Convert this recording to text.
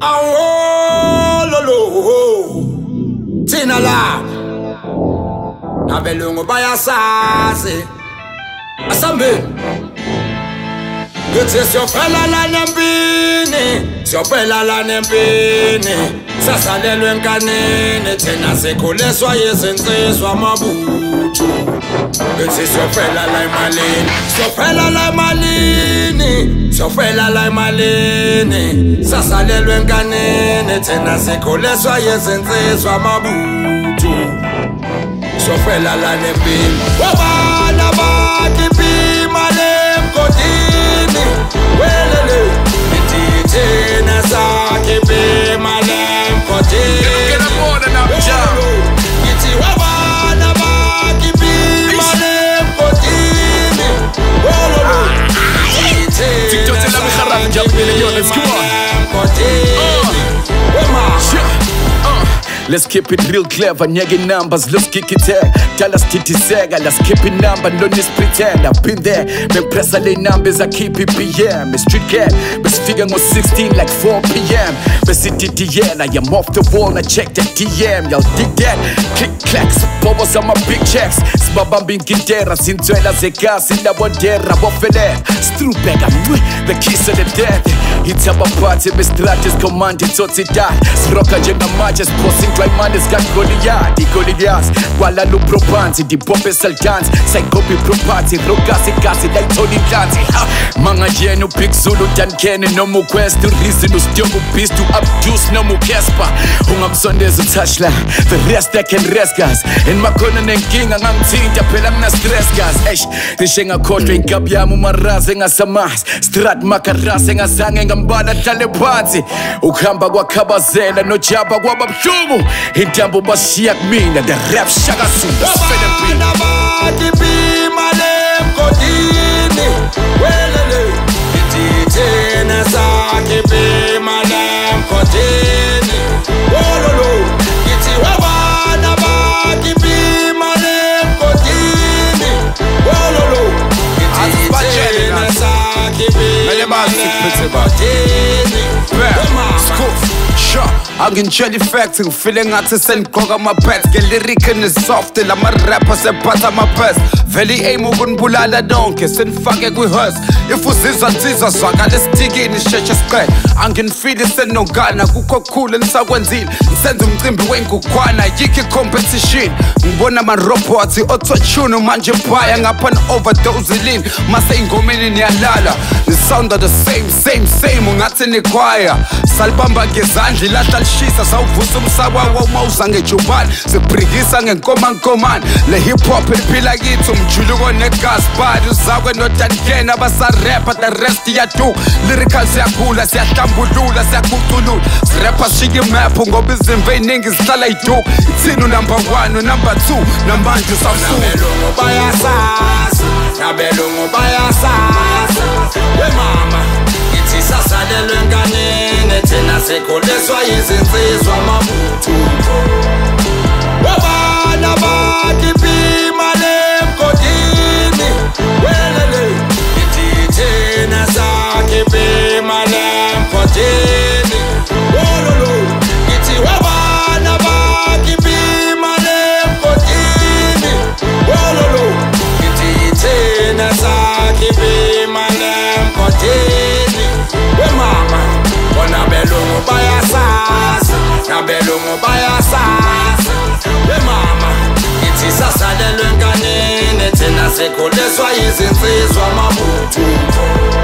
Awololo Tina la Nabelungu bayasazi Asambe Yote siofela la nembini Siofela la nembini Sasalelwe nkanini Tena sekuleswa yesensiswa mabutu Yote siofela la imalini Siofela la imalini Siofela la imalini Sasalelwe nkanini Tena sekuleswa yesensiswa mabutu Siofela la nembini Wabana bakipi malem kodini Welele Nititena sakipi malem kodini Get up on and up jam Iti wabana bakipi malem kodini Welele Nititena sakipi malem kodini Let's keep it real clever, nyagi numbers, let's kick it there. Tell us kitty sega, let's keep it number, no need pretend. I've been there, been pressing the numbers, I keep it PM. Me street cat, me figure on 16 like 4 PM. Me city DL, I am off the wall, I check the DM. Y'all dig that? Click clacks, bubbles on my big checks. Sbaba bingindera, sintuela zeka, sinda wandera, wafele. Strupeg, I'm the kiss of the dead. It's about party, me strategies commanded, so it's that. Sroka jenga matches, posting. Climate is got Goliath, Goliath. Wala lu propanti, di bombe saltanti. Sai gopi propati, rogasi kasi, dai toni lanti. Manga jenu, big Zulu, dan kene, no mu quest. To reason, no stiomu beast, to abuse, no mu kespa. Hungam Sundays, touchline. The rest I can rest, guys. In Makonan and King, and I'm team, pelam na stress, guys. Esh, the shenga kote, kabiamu maraze, nga samas. Strat makaraze, nga sange, ngambana talepati. Ukamba wakabazela, no jaba wababshumu. Intambo basiak mina the rap shaga sunda Wabana bakipi malem kodini Welele Nititena sakipi malem kodini Wololo Iti wabana bakipi malem kodini Wololo Nititena sakipi malem kodini I'm in jelly facting, feeling out to send Koga my pets. Get lyric in the soft, till I'm a rapper, say part of my best. Veli aim gun bulala donkey, send faggot with hers. If was this a teaser, so I gotta stick in the church square. I'm gonna feel it, send no Ghana, kuko cool and Sawanzil. Send them Timbi Wenku Kwana, Yiki competition. Mbona man roboti, auto tune, manje pie, and upon overdose lean. Masengo mini lala. The sound of the same, ungatin the choir. Salbamba Gezanji, Lata Shisa, South Vusum Sawa, Mausange Chuban, the Prigisang and Coman, the hip hop and Pilagitum, Chulugo Negas, Badu, Zawa, not that again, Abasa rap at the rest of two. Lyrical Sakula, Sakambulula, Sakutulu, Rapper Shigi Map, Ungobis and Vaining is Talaitu. It's in number 1, number 2, number 2, Nabelungu bayasas, Nabelungu bayasas, we mama. Sasalelwe nkanini Thina sekuleswa yizinsizwa mabutu Wabana bakipi malem kodini Welele Nititena sakipi malem kodini Wololo Iti wabana bakipi malem kodini Wololo Nititena sakipi malem kodini Mama, Nabelungu bayasas, Nabelungu bayasas. We mama, iti sasalelwe nkanini Thina sekuleswa yizinsizwa mabutu